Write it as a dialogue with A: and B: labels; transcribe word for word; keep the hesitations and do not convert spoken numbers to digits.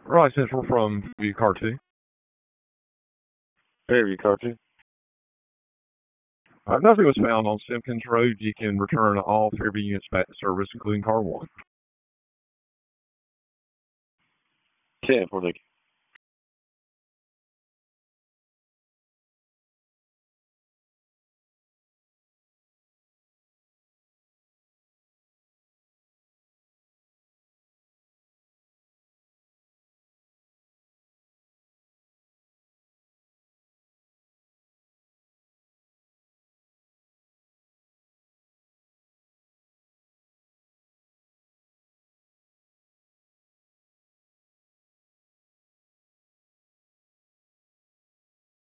A: Right, Central from View Car two.
B: Fairview Car two.
A: Uh, nothing was found on Simpkins Road. You can return all Fairview units back to service, including car one.
B: ten for Nicky.